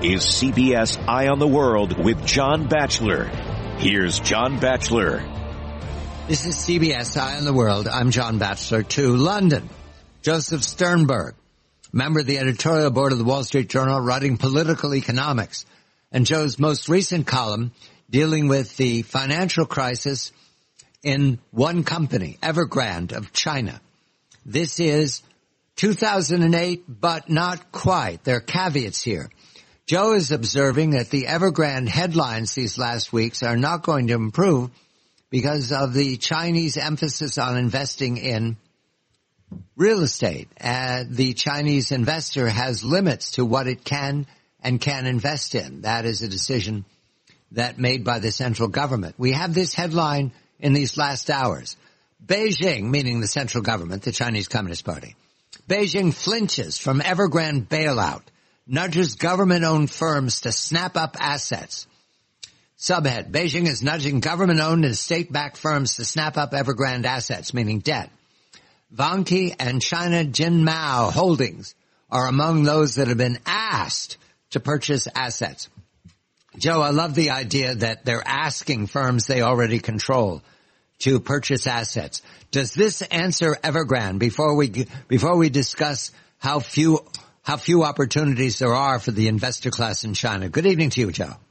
is CBS Eye on the World with John Batchelor. Here's John Batchelor. This is CBS Eye on the World. I'm John Batchelor to London. Joseph Sternberg, member of the editorial board of the Wall Street Journal, writing political economics. And Joe's most recent column dealing with the financial crisis in one company, Evergrande of China. This is 2008, but not quite. There are caveats here. Joe is observing that the Evergrande headlines these last weeks are not going to improve because of the Chinese emphasis on investing in real estate. The Chinese investor has limits to what it can and can invest in. That is a decision that made by the central government. We have this headline in these last hours. Beijing, meaning the central government, the Chinese Communist Party. Beijing flinches from Evergrande bailout, nudges government-owned firms to snap up assets. Subhead, Beijing is nudging government-owned and state-backed firms to snap up Evergrande assets, meaning debt. Vanke and China Jinmao Holdings are among those that have been asked to purchase assets. Joe, I love the idea that they're asking firms they already control to purchase assets. Does this answer Evergrande before we discuss how few opportunities there are for the investor class in China? Good evening to you, Joe.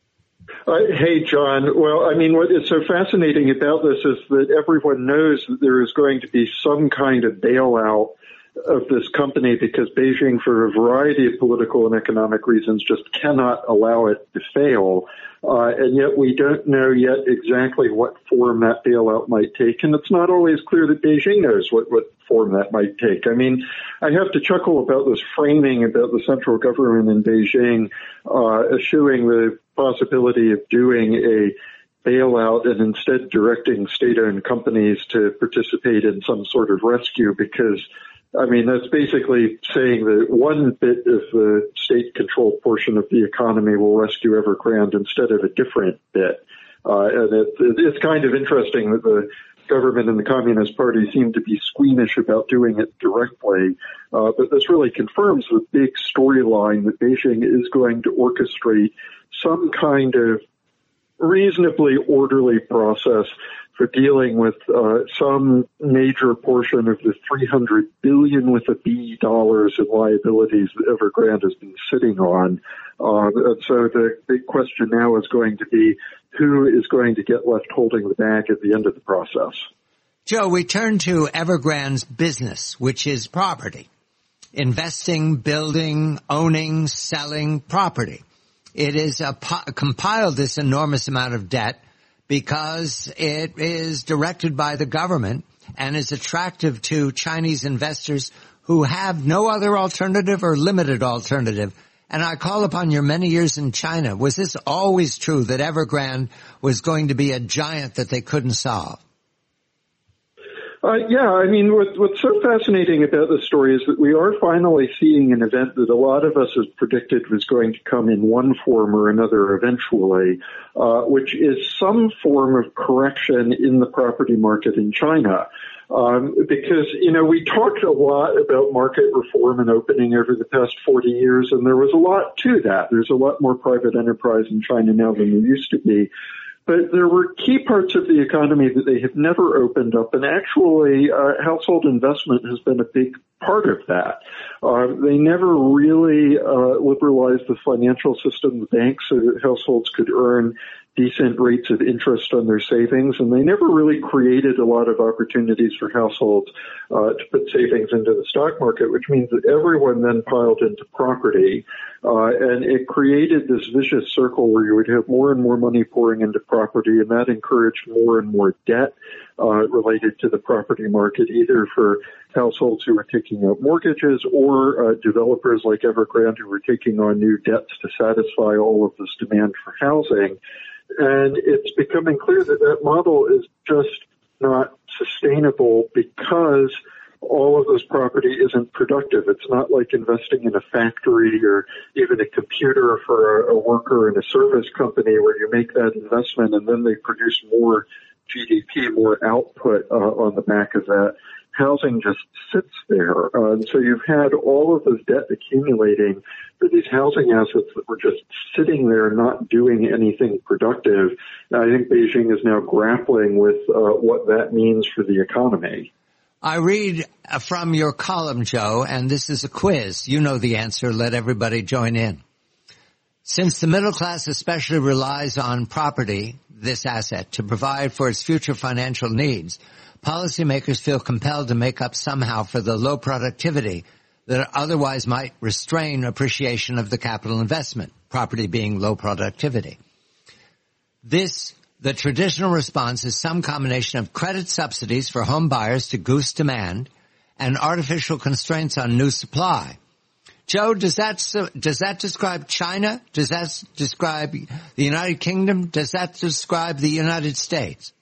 Hey, John. Well, I mean, what is so fascinating about this is that everyone knows that there is going to be some kind of bailout of this company because Beijing, for a variety of political and economic reasons, just cannot allow it to fail. And yet we don't know yet exactly what form that bailout might take. And it's not always clear that Beijing knows what form that might take. I mean, I have to chuckle about this framing about the central government in Beijing eschewing the possibility of doing a bailout and instead directing state-owned companies to participate in some sort of rescue because I mean, that's basically saying that one bit of the state-controlled portion of the economy will rescue Evergrande instead of a different bit. And it's kind of interesting that the government and the Communist Party seem to be squeamish about doing it directly. But this really confirms the big storyline that Beijing is going to orchestrate some kind of reasonably orderly process for dealing with some major portion of the $300 billion with a B dollars in liabilities that Evergrande has been sitting on. And so the big question now is going to be who is going to get left holding the bag at the end of the process. Joe, we turn to Evergrande's business, which is property. Investing, building, owning, selling property. It is compiled this enormous amount of debt because it is directed by the government and is attractive to Chinese investors who have no other alternative or limited alternative. And I call upon your many years in China. Was this always true that Evergrande was going to be a giant that they couldn't solve? Yeah, I mean, what's so fascinating about this story is that we are finally seeing an event that a lot of us had predicted was going to come in one form or another eventually, which is some form of correction in the property market in China. Because, you know, we talked a lot about market reform and opening over the past 40 years, and there was a lot to that. There's a lot more private enterprise in China now than there used to be. But there were key parts of the economy that they have never opened up, and actually household investment has been a big part of that. They never really liberalized the financial system, the banks, so that households could earn decent rates of interest on their savings, and they never really created a lot of opportunities for households to put savings into the stock market, which means that everyone then piled into property, and it created this vicious circle where you would have more and more money pouring into property, and that encouraged more and more debt related to the property market, either for households who were taking out mortgages or developers like Evergrande who were taking on new debts to satisfy all of this demand for housing. And it's becoming clear that that model is just not sustainable because all of this property isn't productive. It's not like investing in a factory or even a computer for a worker in a service company where you make that investment and then they produce more GDP, more output on the back of that. Housing just sits there. So you've had all of this debt accumulating for these housing assets that were just sitting there not doing anything productive. And I think Beijing is now grappling with what that means for the economy. I read from your column, Joe, and this is a quiz. You know the answer. Let everybody join in. Since the middle class especially relies on property, this asset, to provide for its future financial needs, policymakers feel compelled to make up somehow for the low productivity that otherwise might restrain appreciation of the capital investment, property being low productivity. The traditional response is some combination of credit subsidies for home buyers to goose demand and artificial constraints on new supply. Joe, does that describe China? Does that describe the United Kingdom? Does that describe the United States?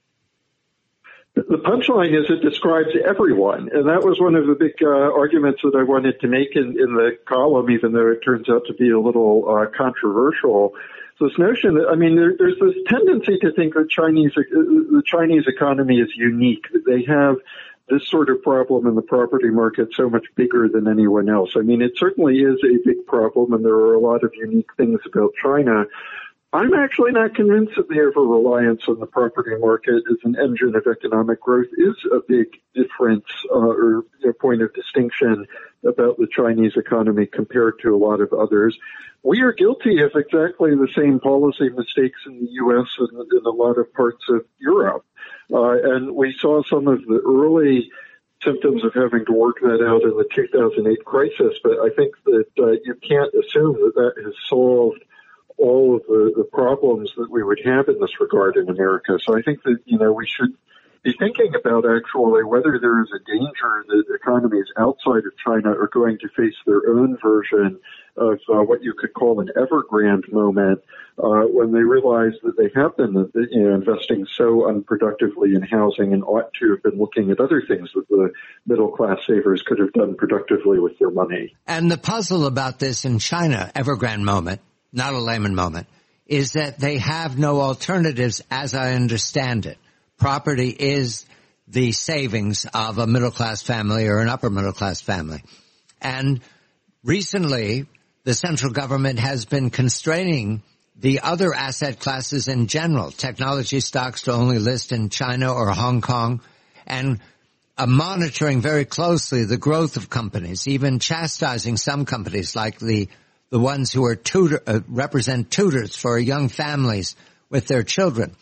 The punchline is it describes everyone, and that was one of the big arguments that I wanted to make in the column, even though it turns out to be a little controversial. So this notion that, I mean, there's this tendency to think that the Chinese economy is unique, that they have this sort of problem in the property market so much bigger than anyone else. I mean, it certainly is a big problem, and there are a lot of unique things about China. I'm actually not convinced that their reliance on the property market as an engine of economic growth is a big difference or a point of distinction about the Chinese economy compared to a lot of others. We are guilty of exactly the same policy mistakes in the U.S. and in a lot of parts of Europe. And we saw some of the early symptoms of having to work that out in the 2008 crisis, but I think that you can't assume that that has solved all of the problems that we would have in this regard in America. So I think that, we should be thinking about actually whether there is a danger that economies outside of China are going to face their own version of what you could call an Evergrande moment when they realize that they have been investing so unproductively in housing and ought to have been looking at other things that the middle-class savers could have done productively with their money. And the puzzle about this in China, Evergrande moment, not a Lehman moment, is that they have no alternatives as I understand it. Property is the savings of a middle-class family or an upper-middle-class family. And recently, the central government has been constraining the other asset classes in general, technology stocks to only list in China or Hong Kong, and monitoring very closely the growth of companies, even chastising some companies like the ones who are represent tutors for young families with their children.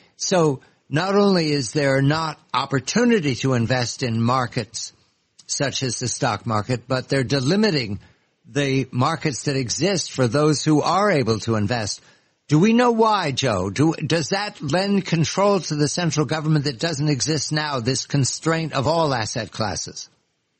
So not only is there not opportunity to invest in markets such as the stock market, but they're delimiting the markets that exist for those who are able to invest. Do we know why, Joe? Does that lend control to the central government that doesn't exist now, this constraint of all asset classes?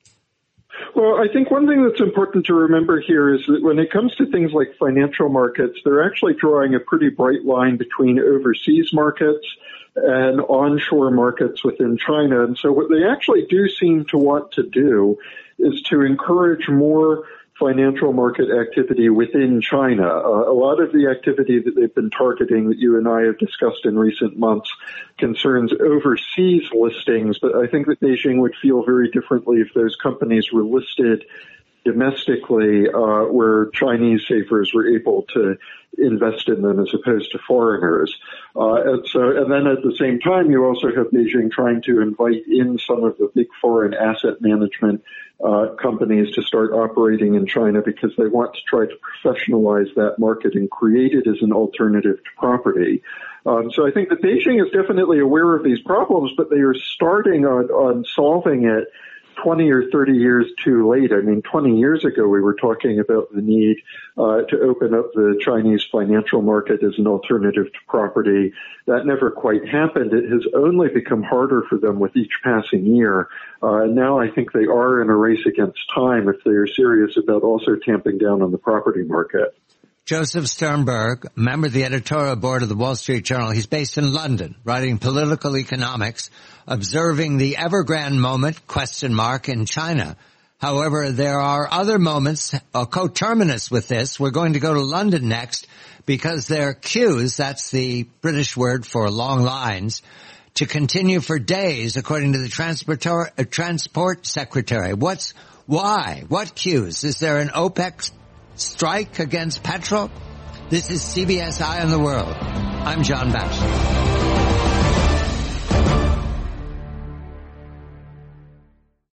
Well, I think one thing that's important to remember here is that when it comes to things like financial markets, they're actually drawing a pretty bright line between overseas markets and onshore markets within China. And so what they actually do seem to want to do is to encourage more financial market activity within China. A lot of the activity that they've been targeting that you and I have discussed in recent months concerns overseas listings, but I think that Beijing would feel very differently if those companies were listed domestically, where Chinese savers were able to invest in them as opposed to foreigners. And then at the same time, you also have Beijing trying to invite in some of the big foreign asset management companies to start operating in China because they want to try to professionalize that market and create it as an alternative to property. So I think that Beijing is definitely aware of these problems, but they are starting on solving it 20 or 30 years too late. I mean, 20 years ago, we were talking about the need to open up the Chinese financial market as an alternative to property. That never quite happened. It has only become harder for them with each passing year. And now I think they are in a race against time if they are serious about also tamping down on the property market. Joseph Sternberg, member of the editorial board of the Wall Street Journal. He's based in London, writing political economics, observing the Evergrande moment, ? In China. However, there are other moments, coterminous with this. We're going to go to London next because there are queues, that's the British word for long lines, to continue for days, according to the Transport Secretary. Why? What queues? Is there an OPEC strike against petrol? This is CBS Eye on the World. I'm John Batchelor.